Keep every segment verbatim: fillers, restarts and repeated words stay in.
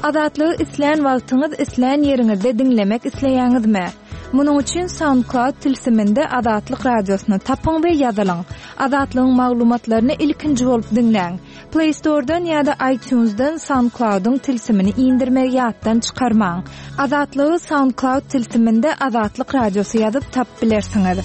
Azatlygy isleýän wagtyňyz isleýän ýeriňizde dinlemek isleýäňizmi? Munuň üçin SoundCloud tilsiminde Azatlyk radiosyny tapyň we ýazylyň. Azatlygyň maglumatlaryny ilkinji bolup dinleň. Play Store'dan ýa-da iTunes'dan SoundCloud'un tilsimini indirmek ýatdan çykarmaň. Azatlygy SoundCloud tilsiminde Azatlyk radiosy ýazyp tap bilersiňiz.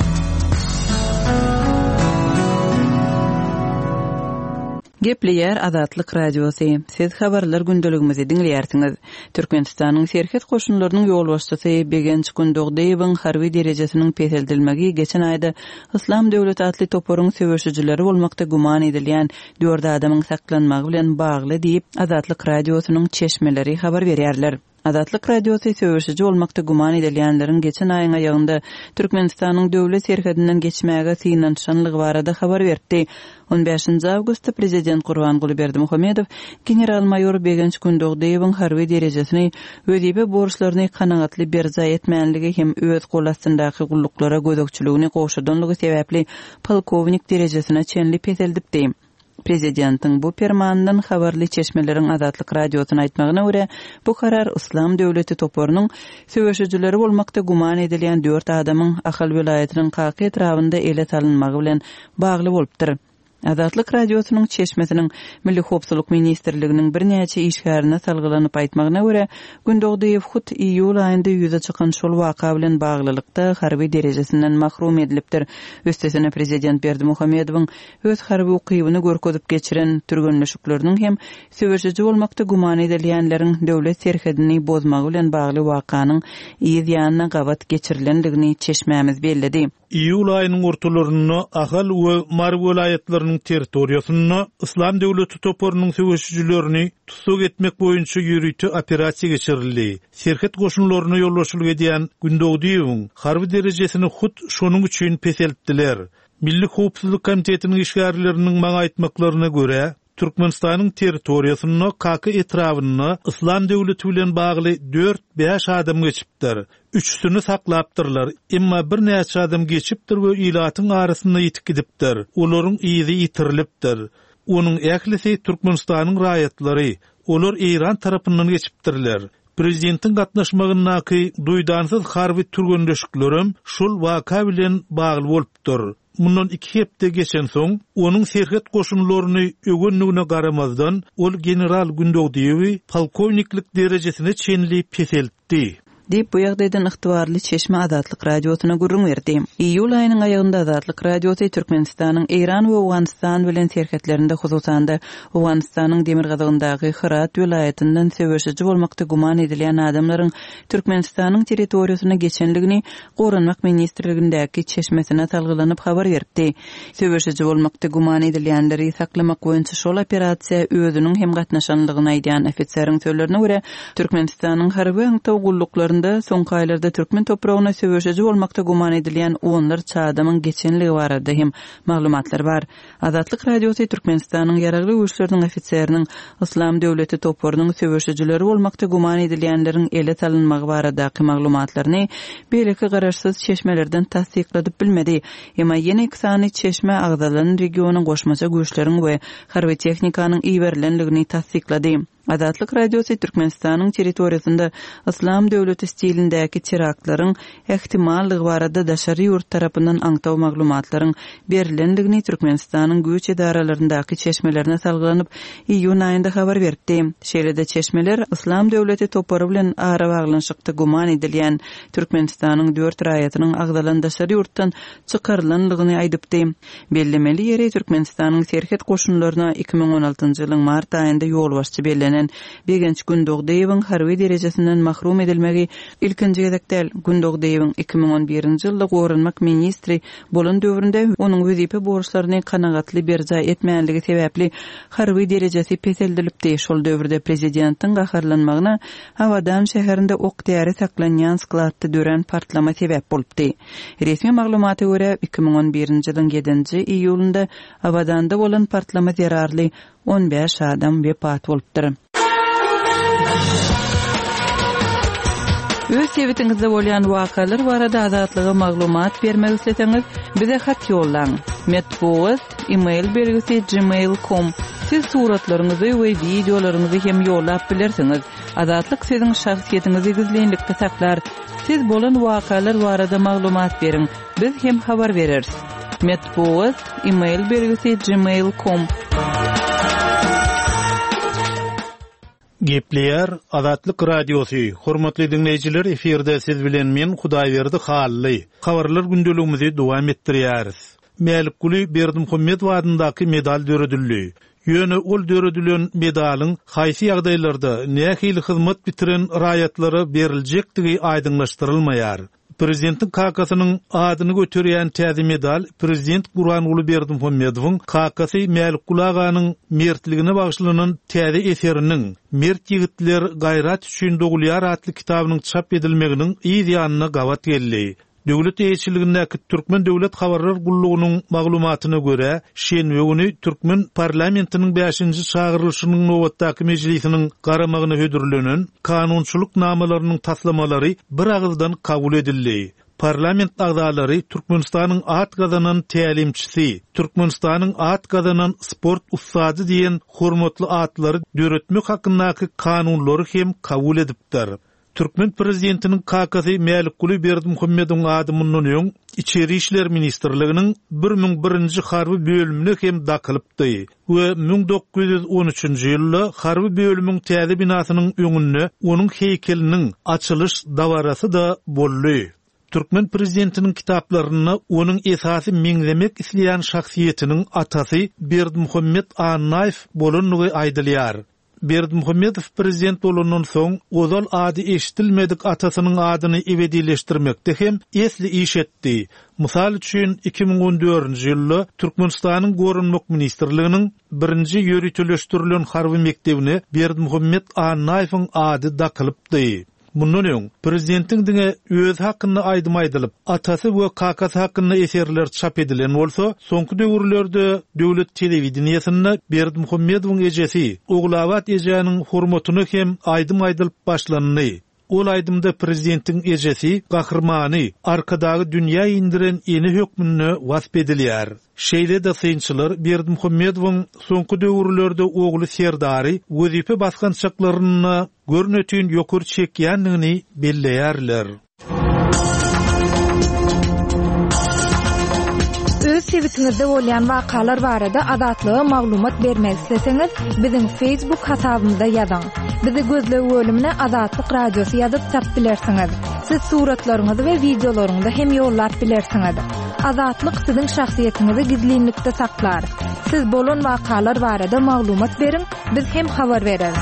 Gepleyer Azatlyk radiosy. Siz habarlar gündeligimizi dinleýärsiňiz. Türkmenistanyň serket goşunlarynyň ýol başçysy Begenç Gündogdeýewiň harby derejesiniň peşeldilmegi geçen aýda Islam döwleti atly toporuň söwüşçileri bolmakda guman edilýän dört adamyň saklanmagy bilen bagly diýip Azatlyk radiosynyň çeşmeleri habar berýärler. Azatlyk radiosu söwüşçi bolmakda guman edilýänleriň geçen aýyň aýagynda Türkmenistanyň döwlet serhedinden geçmäge synanşanlygy barada habar berdi. on beşinji awgustda prezident Gurbanguly Berdimuhammedow general mayor Begenç Gündogdeýewiň harby derejesini özibe borçlaryny kanagatly berza etmänligi hem öz gol astyndaky gulluklara gözükçüligini goşudanlygy sebäpli polkownik derejesine çenli peseldipdi. Prezidentiň bu permanyndan habarly çeşmeleriň Azatlyk radiosyna aýtmagyna görä, bu karar Islam döwleti toporunyň söwüşçileri bolmakda guman edilýän dört adamyň Ahal vilayetiniň Kaky etrafynda ele salynmagy bilen bagly bolupdyr. Azatlyk radiosynyň çeşmesiniň Milli Howpsuzlyk ministrliginiň bir näçe işgärine salgylanyp aýtmagyna görä, Gündogdeýew hut iýul aýynda ýüze çykan şol waka bilen baglylykda harby derejesinden mahrum edilipdir. Üstesine prezident Berdimuhammedowyň öz harby ukybyny görkezip geçiren türgenleşikleriniň hem söwüşçi bolmakda guman edilýänleriň döwlet serhedini bozmagy bilen bagly wakanyň ýa-da gabat geçirilendigini çeşmämiz bellidi. İýul aýynyň ortalaryna Ahal we Mar vilayetleriniň territoriýasyna Islam döwleti toporunyň söwüşçilerini tutsuk etmek boýunça ýürüýti operasiýa geçirildi. Serhet goşunlaryny ýolbaşçylyk edýän Gündogdeýewiň harby derejesini hut şonuň üçin peseltdiler. Milli Howpsuzlyk komitetiniň işgärleriniň maňa aýtmaklaryna görä, Türkmenistanyň territoriýasyna Kaky etrafyna Islam döwleti bilen bagly dört beş adam geçipdir. Üçsünü saklapdyrlar. Emma bir näçe adam geçipdir we ilatyň arasyna ýetip gidipdir. Olaryň iýizi ýitirilipdir. Onuň ählisi Türkmenistanyň raýatlary, olar Iran tarapyndan geçipdirler. Prezidentiň gatnaşmagynaky duýdansyz harby türgenleşiklerim şol waka bilen bagly bolupdyr. Mundan iki hepde geçen soň onuň serhet goşunlaryny ögenligine garamazdan ol general Gündogdeýewi polkowniklik derejesine çenli peseltdi. Dip bu ýagdaýdan ygtybarly çeşme Azatlyk radiosyna gurrun berdi. Iýul aýynyň aýagynda Azatlyk radiosy Türkmenistanyň Iran we Awganistan bilen serhetlerinde hususanda Awganistanyň Demirgazagyndaky Herat vilayetinden söwüşçi bolmakda guman edilýän adamlaryň Türkmenistanyň territoriýasyna geçenligini Gorunmak ministrligindäki çeşmesine salgylanyp habar berdi. Söwüşçi bolmakda guman edilýänleri saklamak boýunça şol operasiýa özüniň hem gatnaşanlygyny aýdýan ofiseriň sözlerine görä, Türkmenistanyň harby gulluklarynda soňky aýlarda türkmen topragyna söwüşçi bolmakda guman edilýän onlarça adamyň geçenligi barada hem maglumatlar bar. Azatlyk radiosu Türkmenistanyň ýaragly güýçleriniň ofitseriniň Islam döwleti toporunyň söwüşçileri bolmakda guman edilýänleriň ele salynmagy baradaky maglumatlaryny beýleki garaşsyz çeşmelerden tasdikladyp bilmedi. Emma ýene iksany çeşme agdalan regionyň goşmaça güýçleriň we harby tehnikanyň iýerilenligini tasdiklady. Azatlyk radiosu Türkmenistanyň territoriýasynda Islam döwleti stilindäki teraktlaryň ehtimallygy barada daşary ýurt tarapyndan aňtaw maglumatlaryň berilendigini Türkmenistanyň güýç edaralaryndaky çeşmelerine salgylanyp iýun aýynda habar berdi. Şeýlede çeşmeler Islam döwleti topory bilen ara baglanyşykda guman edilýän Türkmenistanyň dört raýatynyň agdalan daşary ýurtdan çykarylanlygyny aýdypdy. Bellemeli ýeri Türkmenistanyň serhet goşunlaryna iki ming on altynjy ýylyň mart aýynda ýolbaşçy bellenen Begenç Gündogdeýewiň harby deresesinden mahrum edilmegi ilkinji gezekdäl. Gündogdeýewiň iki ming on birinji ýylda Gorunmak ministri bolan döwründe onuň wezipe borçlaryny kanagatly berja etmänligi sebäpli harby derejesi peseldilipdi. Şol döwürde prezidentiň gaharlanmagyna Hawadan şäherinde ok däri saklanýan skladda dören partlama sebäp bolupdy. Resmi maglumaty görä iki ming on birinji ýylyň ýedinji iýulynda Hawadanda bolan partlama zerarly on beş adam wepat bolupdyr. Öz sebetiňizde bolýan wakalar barada azatlyga maglumat bermek isleseňiz bize hat ýollaň. Metbuat email belgisi gmail dot com Siz suratlarınızı we videolarınızı hem yollap bilersiňiz. Azatlyk siziň şahsiýetiniňizi gizlenlikde saklar. Siz bolan wakalar barada maglumat beriň. Biz hem habar bereriz. Metbuat email bergisi gmail dot com. Gepleýär Azatlyk radiosu. Hormatly dinleýijiler, eferde siz bilen men Hudaýberdi Hally. Habarlar gündeligimizi dowam etdirýäris. Mälik Guli Berdimuhammedow adyndaky medal döredildi. Ýöne ol döredülen medalyň haýsy ýagdaýlarda nähili hyzmat bitiren raýatlary beriljekdigi aýdyňlaşdyrylmaýar. Prezidentin kakasynyň adyny göterýän täze medal Prezident Gurbanuly Berdimuhammedowyň kakasy Mälik Gulaganyň mertligine bagşlanan täze eseriniň Mert ýigitler gaýrat üçin dogulýar atly kitabynyň çap edilmeginiň ýa-da gawat geldi. Döwlet eýçiligindäki Türkmen Döwlet Habarlar Gullugynyň maglumatyna görä, şenbe güni Türkmen parlamentiniň beşinji çağırylşynyň nowatdaky mejlisiniň garamagyna hödürlenen kanunçylyk namalarynyň taslamalary bir agyldan kabul edildi. Parlament agdalary Türkmenistanyň at gazanan tälimçisi, Türkmenistanyň at gazanan sport ustady diýen hormatly atlary döretmek hakyndaky kanunlary hem kabul edipdir. Türkmen prezidentiniň kakasy Mälik Guli Berdimuhammedowyň adymyndan öň İçeri işler ministrliginiň bir ming birinji harby bölümine hem dakylypdy we ming dokuz ýüz on üçinji ýylda harby bölümiň täze binasynyň öňünde onuň heýkeliniň açylış dawarasy da boldy. Türkmen prezidentiniň kitaplaryny onuň esasy meňzemek isleýän şahsiýetiniň atasy Berdimuhammed Anaýew bolanyny aýdylýar. Berdimuhammedow prezident bolandan soň ozal ady eşitilmedik atasynyň adyny ebedileşdirmekde hem esli iş etdi. Mysal üçin iki ming on dördünji ýylda Türkmenistanyň Gorunmak ministrliginiň birinji ýöreteleşdirilen harby mektebine Berdimuhammed Anaýewiň ady dakylypdy. Mundan öň prezidentiň diňe öz hakynda aýdym aýdylyp, atasy we kakasy hakynda eserler çap edilen bolsa, soňky döwürlerde döwlet telewizioniýasyna Berdimuhammedowyň ejesi, Oglawat ejäniň hormatyny hem aýdym aýdylyp başlandy. Ol aýdymda prezidentiň ejesi, gahrmany, arkadagy dünýä indiren ýeni hökmüne wasp edilýär. Şeýle de synçylar Berdimuhammedowyň soňky döwürlerde ogly Serdary wezife baskan çaklaryny görnötün ýokur çekýändigini belleýärler. Öz sewitingizde bolýan wakalar barada azatlyga maglumat bermek isleseňiz, biziň Facebook hasabymyza ýazyň. Bizi gözle bölümine Azatlyk Radiosu ýazyp tap bilersiňiz. Siz suratlaryňyzy we videolaryňyzy hem ýollap bilersiňiz. Azatlyk siziň şahsiýetiniňizi gizlenlikde saklar. Siz bolan wakalar barada maglumat beriň, biz hem habar bereriz.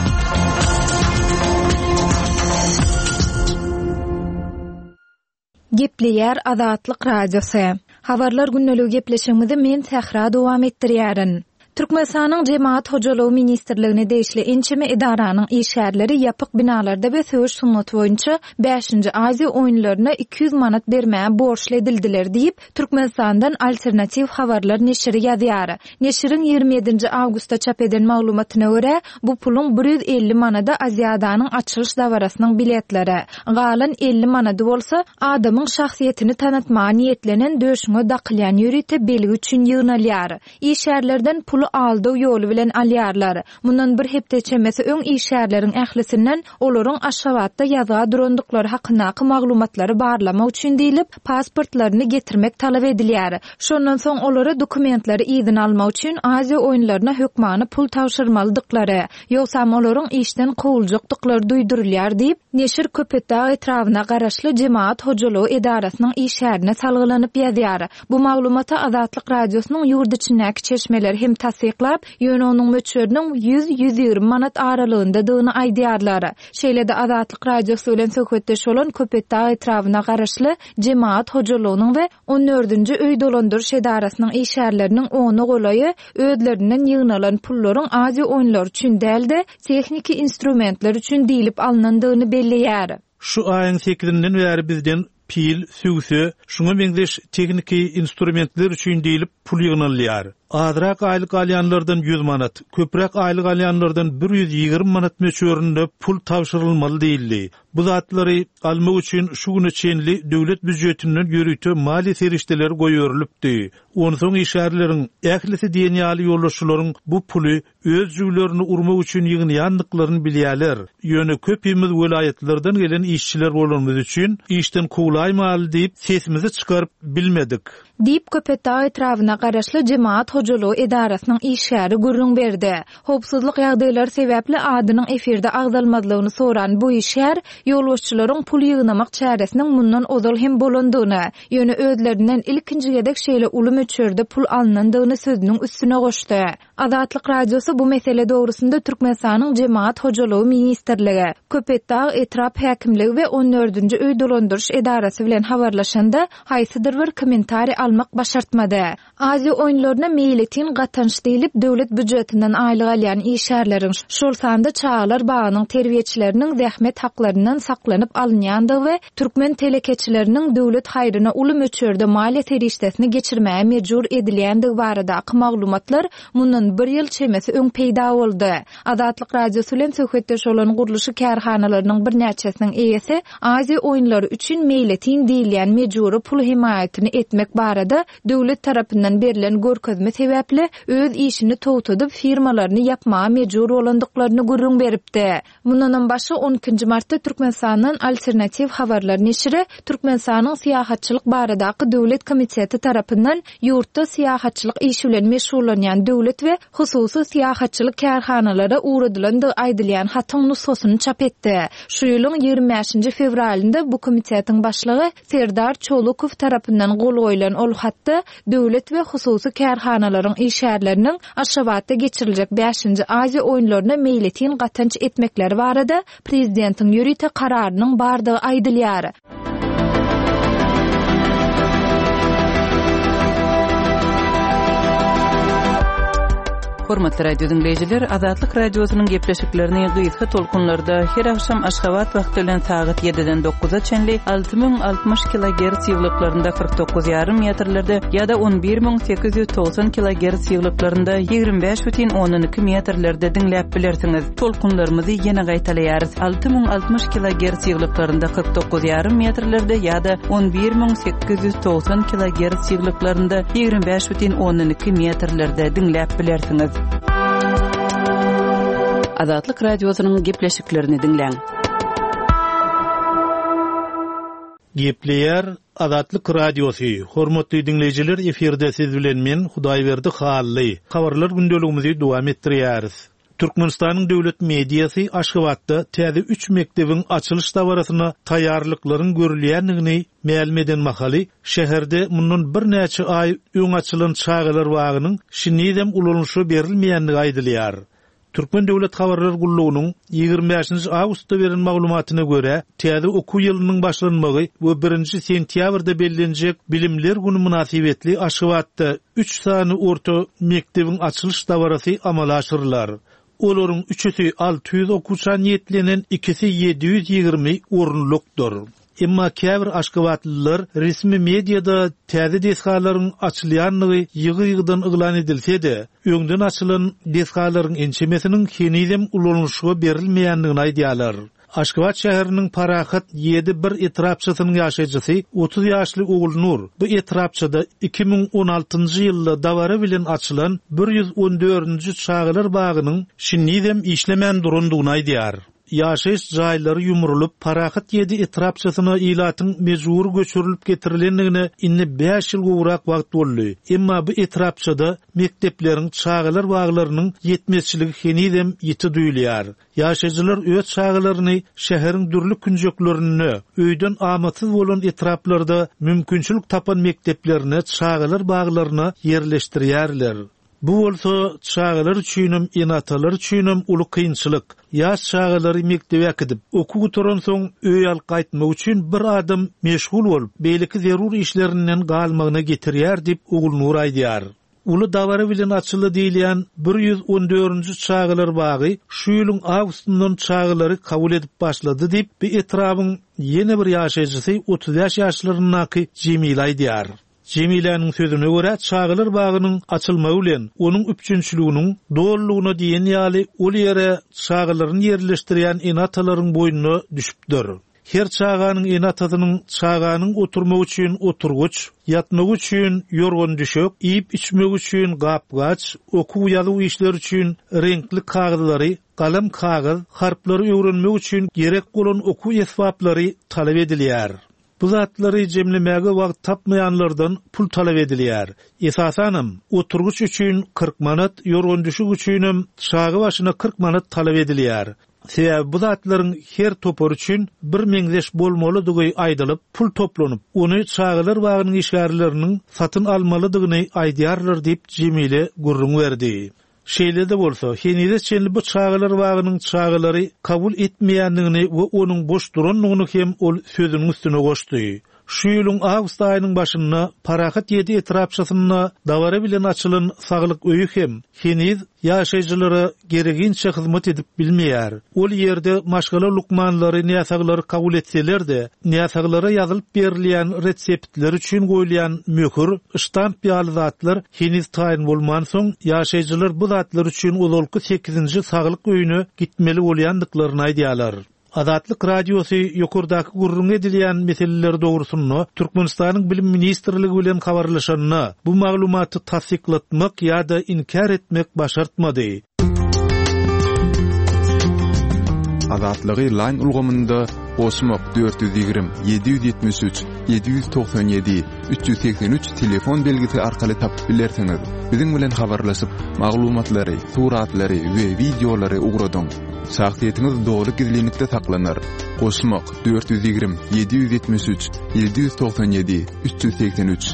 Gepleýär Azatlyk Radiosu. Habarlar günneligi gepleşigimizi men Sahra dowam etdirýärin. Türkmenistanyň Jemaat Hojalygy ministrligine deýişli ençeme idaranyň işgärleri ýapyk binalarda we söwüş sunnaty boýunça beşinji Aziýa oýunlaryna iki yüz manat bermäge borçly edildiler diýip Türkmenistandan Alternativ Habarlar neşri ýazýar. Neşriň ýygrimi ýedinji awgustda çap eden maglumatyna görä, bu pulun bir yüz elli manada Aziýadanyň açylış dawarasynyň biletleri, galan elli manady bolsa adamyň şahsiýetini tanıtmaga niýetlenen döşüňe dakylýan ýörite belgi üçin ýygnalýar. İşgärlerden pul aldy ýoly bilen alýarlar. Mundan bir hepde çemesi öň işgärleriň ählisinden olaryň aşawatda ýazga durandyklary hakyndaky maglumatlary barlamak üçin diýilip pasportlaryny getirmek talap edilýär. Şondan soň olary dokumentlary ýygyň almak üçin Aziýa oýunlaryna hökmany pul tawşyrmalydyklary, ýoksa olaryň işden kowuljakdyklary duýdurulýar diýip neşir Köpetdağ etrawyna garaşly Jemaat Hojalygy edarasynyň işgärine salgylanyp ýazýar. Bu maglumata Azatlyk Radiosynyň ýurt içindäki çeşmeler hem tasdiqlap, ýöne onuň möçberiniň yüz yüz ýygrimi manat aralygynda dygyny aýdýarlar. Şeýle de Azatlyk Radiosu bilen söhbetdeş bolan Köpetdağ etrawyna garaşly Jemaat Hojalygynyň we on dördünji öý dolandyryş edarasynyň işgärleriniň ony golaýy ödlerinden ýygnalan pullaryň Aziýa oýunlary üçin dälde texniki instrumentler üçin diýilip alınandygyny belleýär. Şu aýyň sekizinden bäri bizden pil, sügse, şuňa beňzeş tekniki instrumentler üçin diýilip pul ýygnalýar. Azrak aylyk alýanlardan yüz manat, köprek aylyk alýanlardan bir yüz ýygrimi manat möçöründe pul tawşyrylmaly diýildi. Bu zatlary almak üçin şu güne çenli döwlet büdjetinden ýürütü mali serişdeler goýurlypdy. Ondan soň işärleriň ählisi diýen ýaly ýollaşçylaryň bu puly öz jüwlerini urmak üçin ýygynýandyklaryny bilýärler. Ýöne köpimiz welaýatlardan gelen işçiler bolanmyz üçin işden kowlaýmaly diýip sesimizi çykaryp bilmedik. Dip Köpetdağ etrawyna garaşly Jemaat Hojalygy Edarasynyň işgäri gürrüň berdi. Howpsuzlyk ýagdaýlary sebäpli adynyň efirde agdalmadygyny soran bu işgär ýolbaşçylaryň pul ýygnamak çäresiniň mundan ozal hem bolandygyny, ýöne özlerinden ilkinji gedek şeýle uly möçörde pul alınandygyny sözüniň üstüne goşdy. Adatlyk radiosu bu mesele dogrusunda Türkmenistanyň Jemaat Hojalygy ministrligi, Köpetdağ etrap häkimligi we on dördünji öý dolandyryş edarasy bilen habarlaşanda haýsydyr bir kommentari almak başartmady. Aziýa oýunlaryna meýletin gatanç diýilip döwlet büdjetinden aýlyk alýan işgärleriň şol sanda çağlar bagynyň terbiýeçileriniň zähmet haklaryndan saklanyp alynýandygy we türkmen telekeçileriniň döwlet haýryna uly möçörde maliýe terişdesini geçirmäge mejbur edilýändigi barada maglumatlar mundan bir ýyl çemesi öň peýda boldy. Adatlyk radiosu bilen söhbetdeş bolan guruluşy kärhanalarynyň bir näçesiniň eýesi Aziýa oýunlary üçin meýletin diýilýän mejburi pul himayatyny etmek barada döwlet tarapyndan berilen görkezme sebäpli öz işini towtudyp firmalaryny yapmaga mejbur bolandyklaryny gürrüň beripdi. Mundan başga on ikinji martda Türkmenistanyň Alternativ Habarlar neşri Türkmenistanyň siýahatçylyk baradaky döwlet komiteti tarapyndan ýurtda siýahatçylyk işi bilen meşgullanýan döwlet we hususy siýahatçylyk kärhanalary uğradylandy aýdylýan hatyň nusxasyny çap etdi. Şu ýylyň ýygrimi beşinji fevralynda bu komitetiň başlygy Serdar Çolukow tarapyndan gol goýulan ol hatda döwlet we hususy kärhanalaryň işgärleriniň Aşgabatda geçiriljek beşinji Aziýa oýunlaryna meýletin gatanç etmekleri barada prezidentiň ýürüte kararynyň bardygy aýdylýar. Hormatly radio dinleyijiler, Azatlyk radiosynyň gepleşiklerini gysga tolkunlarda her akşam Aşgabat wagty bilen saat ýediden dokuza çenli alty ming altymyş kilohertz ýyglyklarynda kırk dokuz ýarym metrlerde ýa-da on bir ming sekiz ýüz togson kilohertz ýyglyklarynda ýygrimi beş butun on iki metrlerde dinläp bilersiňiz. Tolkunlarymyzy ýene gaýtalýarys. alty ming altymyş kilohertz ýyglyklarynda kırk dokuz ýarym metrlerde ýa-da on bir ming sekiz ýüz togson kilohertz ýyglyklarynda ýygrimi beş butun on iki metrlerde dinläp bilersiňiz. Azatlyk radiosynyň gepleşiklerini dinleň. Gepleýär Azatlyk radiosu. Hormatly dinleyijiler, eferde siz bilen men Hudaýberdi Hally. Habarlar gündeligimizi dowam etdirýäris. Türkmenistanyň döwlet mediýasy Aşgabatda täze üç mekdebiň açylış dawrasyna taýýarlyklaryň görülýändigini ma'lum eden mahaly, şäherde mundan bir näçe ay öň açylan çağlar wagynyň şinidem ulanuşy berilmeýändigi aýdylýar. Türkmen Döwlet Habarlar Gullugynyň ýygrimi beşinji awgustda beren maglumatyna görä, täze okuw ýylynyň başlanmagy we birinji sentýabrda bellenjek Bilimler Güni münasibetli Aşgabatda üç sany orta mekdebiň açylış dawrasy amala aşyrylar. Olaryň üçüsi alty ýüz okuwçy niýetlenen, ikisi ýedi ýüz ýygrimi orunlukdur. Emma käbir Aşgabatlylar resmi mediada täze desgalaryň açylýanlygy ýygy-ýygydan yglan edilse-de, öňden açylan desgalaryň ençemesiniň henizem ulanuşyga berilmeýändigini aýdýarlar. Aşgabat şäheriniň Parahat ýedi bir etrapçysynyň ýaşajysy otuz ýaşly Oğul Nur bu etrapçyda iki ming on altynjy ýylda dawara bilen açylan bir yüz on dördünji çağlar bagynyň şinidem işlemän durandygyny aýdýar. Ýaşaýyş jaýlary ýumrulyp Parahat ýedi etrapçysyna ilatyň mejbur göçürilip getirilendigine inni beş ýyl gowrak wagt boldy. Emma bu etrapçyda mekdepleriň çağlar baglarynyň ýetmezçiligi henizem ýeti duýulýar. Ýaşaýjylar öz çağlaryny şäheriň dürli künjeklerini öýden amatsız bolan etraplarda mümkinçilik tapan mekteplerine çağlar baglaryna ýerleşdirýärler. Bu bolsa çağlar üçinem, enatalar üçinem uly kynçylyk. Ýaş çağlary mektebe gidip okuw turan soň öý al gaýtmak üçin bir adam meşgul bolup, beýleki zerur işlerinden galmagyna getirýär diýip Oğul Nur aýdýar. Uly dawara bilen açyly diýilýän bir yüz on dördünji çağlar bagy şu ýylyň awgustyndan çağlary kabul edip başlady diýip bu etrabyň ýene bir ýaşaýjysy otuz beş ýaşlarynyňky Jemil aýdýar. Cemiläniň sözüne görä Çağılar bagynyň açylmagy bilen onuň üçinçiliginiň doğrulugyna diýen ýaly ol ýere çağılaryň ýerleşdirýän enatalaryň boýnuna düşüpdir. Her çağanyň enatasynyň çağanyň oturmak üçin oturguç, yatmak üçin yorgan düşök, iýip içmek üçin gapgaç, okuw ýazyw işler üçin renkli kagylary, galam kagyd, harplary öwrenmek üçin gerek bolan okuw esbaplary talap edilýär. Bu zatlary jemlemäge wagt tapmaýanlardan pul talap edilýär. Esasanam oturguç üçin kırk manat, yorgan düşük üçin çağı başyna kırk manat talap edilýär. Sebäbi bu zatlaryň her topar üçin bir meňzeş bolmaly diýi aýdylyp pul toplanyp, ony çağılar bagynyň işgärleriniň satyn almalydygyny aýdýarlar diýip Jemile gurrun berdi. Şeýle de bolsa, henide çenli bu çağılar bagynyň çağılary kabul etmeýändigini we onuň boş duranlygyny hem ol sözüniň üstüne goşdy. Şu ýylyň awgust aýynyň başynda Parahat ýedi etrapçasyna dawara bilen açylan saglyk öýü hem heniz ýaşaýjylary gereginçe hyzmat edip bilmeýär. Ol ýerde maşgala lukmanlary näsaglary kabul etseler-de, näsaglary ýazylyp berilýän reseptler üçin goýulýan möhür, ştamp ýaly zatlar heniz taýin bolman soň ýaşaýjylar bu zatlar üçin ozalky sekizinji saglyk öýüne gitmeli bolýandyklaryny aýdýarlar. Azatlyk radiosu ýokurdaky gurrun edilýän meseleler dogrusyny Türkmenistanyň bilim ministrligi bilen habarlaşanyna bu maglumaty tasdiklatmak ýa-da inkar etmek başartmady. Azatlygy line ulgamynda Osmok dört yüz yirmi yedi yüz yetmiş üç yedi yüz doksan yedi üç yüz seksen üç telefon belgisi arkaly tapyp bilersiňiz. Biziň bilen habarlaşyp maglumatlary, suratlary we videolary ugradyň. Şahsiýetiniz dogry gizlilikde saklanır. Osmok dört yüz yirmi yedi yüz yetmiş üç yedi yüz doksan yedi üç yüz seksen üç.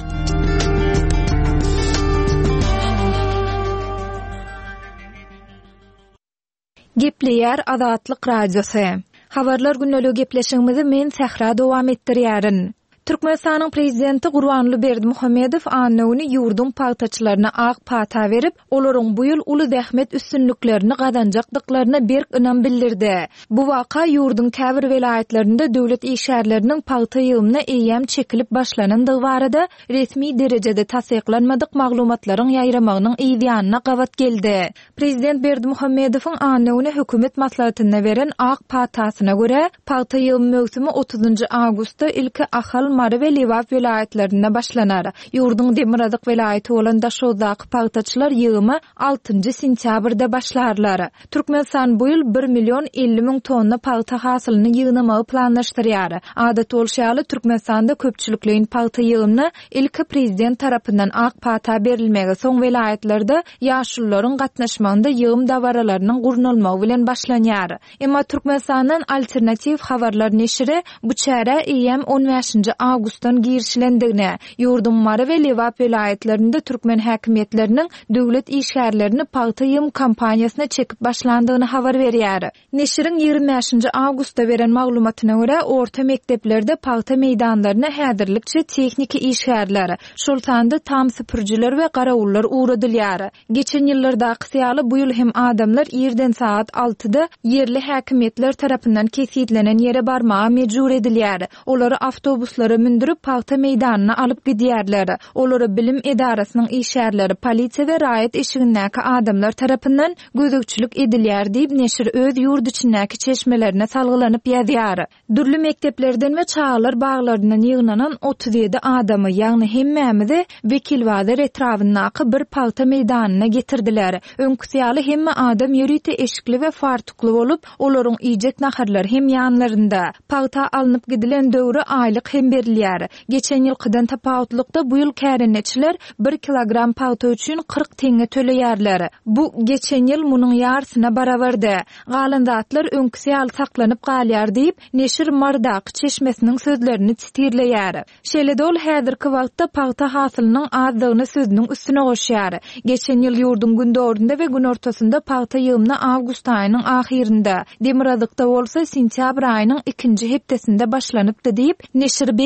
Gepleýär Azatlyk radiosu. Habarlar günnälik gepleşigimizi men Sahra dowam etdirýärin. Türkmenistanyň prezidenti Gurbanly Berdimuhammedow annawyny ýurdun paýtaçylaryna ak pata berip, olaryň bu ýyl uly zähmet üstünliklerini gazanjakdyklaryna berk ynam bildirdi. Bu waka ýurdun käbir welaýatlarynda döwlet işgärleriniň paýta ýygyna eýem çekilip başlanandygy barada resmi derejede tasdiklanmadyk maglumatlaryň ýaýramagynyň ýa-da gawat geldi. Prezident Berdimuhammedowyň annawyny hökümet maslahatyna beren ak patasyna görä, paýta ýygy möwsümi otuzynjy awgustda ilki ahal Mary we Liwap welaýatlarynda başlanar. Ýurdun Demiradyk welaýaty bolan Daşowdaky paýtaçylar ýygymy altynjy sentýabrda başlarlar. Türkmenistan bu ýyl bir million elli ming tonna paýta hasylyny ýygnamagy planlaşdyrýar. Adat bolşaly Türkmenistanda köpçülikliň paýta ýygyny ilki prezident tarapyndan ak paýta berilmegi soň welaýatlarda ýaşullaryň gatnaşmagynda ýygym dawaralarynyň gurnalmagy bilen başlanýar. Emma Türkmenistanyň alternativ habarlar neşri bu çäre eýem on beşinji awgustdan girişlendigine, ýurdun Mary we Liwap welaýatlarynda türkmen häkimetleriniň döwlet işgärlerini paýta ýym kampaniýasyna çekip başlandygyny habar berýär. Neşriň ýygrimi beşinji awgustda beren maglumatyna görä, orta mekdeplerde paýta meýdanlaryna häzirlikçi tekniki işgärler, şol sanda tam süpürjiler we garawullar uğradylýar. Geçen ýyllarda aqsyýaly bu ýyl hem adamlar ýerden saat altıda yerli häkimetler tarapyndan kesýitlenen ýere barmaga mejbur edilýär. Olary awtobuslara mündürip paýta meýdanyna alyp gidýärler. Olary bilim edarasynyň işgärleri, polisiýa we raýat eşigindäki adamlar tarapyndan gözükçülük edilýär diýip neşir öz ýurt içindäki çeşmelerine salgylanyp ýazýar. Dürli mekteplerden we çağlar baglaryndan ýygnanan otuz ýedi adamy, ýagny hemmämizi Wekilwazer etrafyndaky bir paýta meýdanyna getirdiler. Öňküsýaly hemme adam ýörüte eşikli we fartukly bolup, olaryň iýjek naharlar hem ýanlarynda. Paýta alınıp gidilen döwri aylyk hem berilýär. Geçen ýylkydan tapawutlykda bu ýyl kärenetçiler bir kilogram paýta üçin kırk teňe töleýärler. Bu geçen ýyl munyň ýarsyna barabardy. Galan zatlar öňküsýal saklanyp galýar diýip neşir Mardak çeşmesiniň sözlerini titirleýär. Şeýle ol häzirki wagtda paýta hasylynyň azdygyny sözüniň üstüne goşýar. Geçen ýyl ýurdun gündöründe we gün ortasynda paýta ýygyny awgust aýynyň ahirinde, Demiradykda bolsa sentýabr aýynyň ikinji hepdesinde başlanypdy diýip neşir belli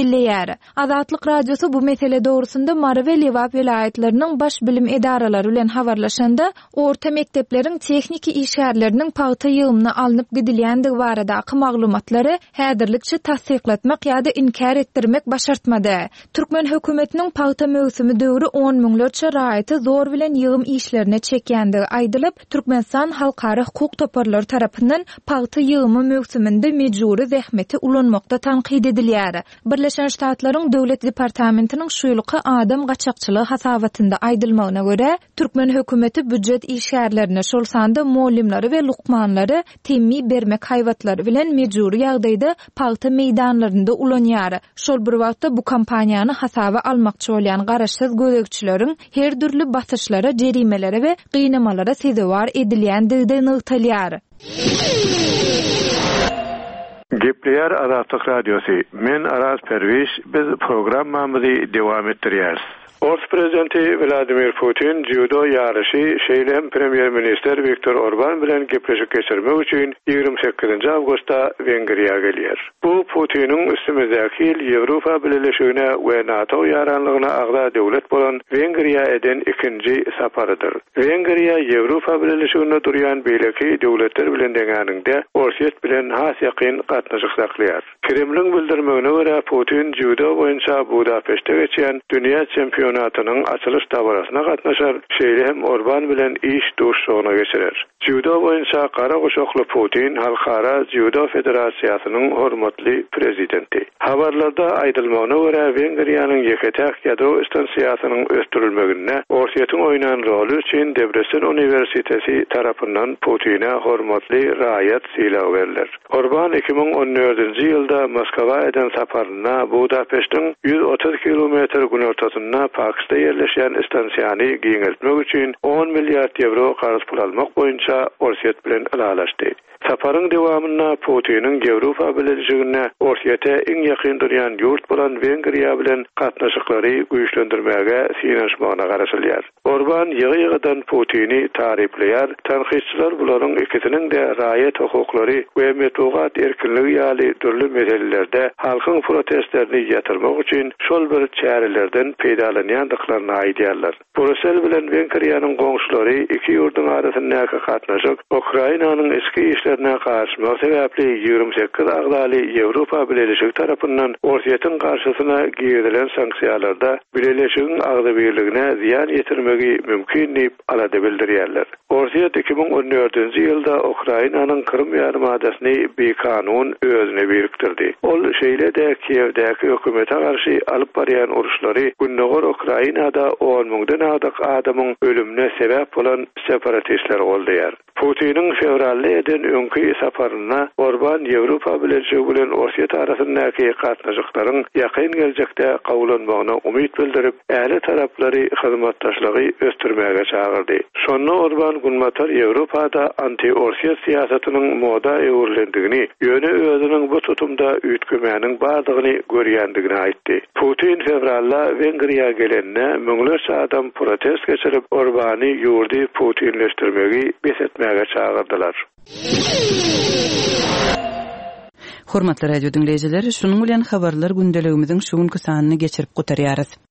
dilleýär. Azatlyk radiosu bu mesele dogrusunda Mara we Lewap vilayatläriniň baş bilim edaralary bilen habarlaşanda orta mektepleriň tehnik işgärleriniň paýta ýygymyna alınıp gidilýändigi barada maglumatlary häzirlikçe tasdiklatmak ýa-da inkar etdirmek başartmady. Türkmen hökümetiniň paýta mögsümi döwrü on müňlerçe raýaty zor bilen ýygym işlerine çekýändigi aýdylyp, Türkmenistan halkara hukuk toparlary tarapyndan paýta ýygymy mögsüminde mejburi zähmeti ulanmakda tanqid edilýär. Birleşen Ştatlaryň döwlet departamentiniň şuýlukka adam gaçakçylygy hasabatynda aýdylmagyna görä, Türkmen hökümeti büdjet işgärlerine şol sanda muallimleri we lukmanlary temmi bermek haýwatlary bilen mejburi ýagdaýda paýta meýdanlarynda ulanýar. Şol bir wagtda bu kampaniýany hasaba almakçy bolýan garaşsyz gözegçileriň her türlü basyşlara, jerimelere we gynamalara sezewar edilýändigine nygtalýar. Gepleýär Azatlyk radiosu. Men Araz Perwiş, biz programmamyzy dowam etdirýäris. Rus prezidenti Vladimir Putin judo ýarysy şeýlem premier minister Viktor Orban bilen gepleşik geçirmek üçin ýygrimi sekizinji awgustda Wengriýa gelýär. Bu Putiniň üstümizdäki Ýewropa Birleşigine we NATO ýaranlygyna agda döwlet bolan Wengriýa eden ikinji saparydyr. Wengriýa Ýewropa Birleşigine durýan beýleki döwletler bilen deňäninde Orsiýet bilen has ýakyn gatnaşyk saklaýar. Kremliň bildirmegine görä Putin judo boýunça Budapeşte geçen dünýä çempionatynyň açylış dabarasyna gatnaşar, şeýlem Orban bilen iş duşugyna geçirer. Judo boýunça Kara Goşokly Putin Halkara Judo Federasiýasynyň hormatly prezidenti. Habarlarda aýdylmagyna görä Wengriýanyň ýeketäk ýado stansiýasynyň östürilmegine Orsiýetyň oýnan roli üçin Debrecen Universitesi tarapyndan Putina hormatly raýat silagi beriler. Orban iki bin on dördünji ýylda Moskwa eden saparyna Budapeştiň ýüz otuz kilometr günortasynda Pakistanda ýerleşýän stansiýany giňeltmek üçin on milliard euro garşy pul almak boýunça Orsiýet bilen alalaşdy. Saparyň dowamynda Putiniň Ýewropa Birleşigine Orsiýete iň ýakyn durýan ýurt bolan Wengriýa bilen gatnaşyklary güýçlendirmäge synaşmagyna garaşylýar. Orban ýygy-ýygydan Putini taripleýär, tanqidçiler bularyň ikisiniň de raýat hukuklary we metbuat erkinligi ýaly türlü meselelerde halkyň protestlerini ýatyrmak üçin şol bir çärelerden peýdalanýandyklaryny aýdýarlar. Brüssel bilen Wengriýanyň goňşulary iki ýurdun arasyndaky gatnaşyk Ukrainanyň eski işlerine karşımak sebäpli ýygrimi sekiz agdaly Ýewropa Birleşigi tarapyndan Orsiýetyň garşysyna giýilen sanksiýalarda Birleşigiň agda birligine ziýan ýetirmegi mümkin diýip alady bildirýärler. Orsiýet iki bin on dördünji ýylda Ukrainanyň Krym ýarymadasyny bekanun özüne birikdirdi. Ol şeýle-de Kiýewdäki hökümete garşy alyp barýan uruşlary günnäger Ukrainada on müňden ýadak adamyň ölümine sebäp bolan separatistler boldyar. Putiniň fevralda eden öňkü saparyna Orban Ýewropa Birleşigi bilen Orsiýet arasyndaky gatnaşyklaryň ýakyn geljekde gawulanmagyna umyt bildirip, äli taraplary hyzmatdaşlygy östürmäge çagyrdy. Şonu Orban günmatar Ýewropada anti-Orsiýet siýasatynyň moda ýöwürlendigini, ýöne özüniň bu tutumda üýtgemäniň bardygyny görýändigini aýtdy. Putin fevralda Wengriýa gelenine müňlerçe adam protest geçirip Orbany ýurdy Putinleşdirmegi besetmäge çagyrdylar. Hormatly radio dinleýijileri, şunuň bilen habarlar gündeligimiziň şu günkü sanyny geçirip gutarýarys.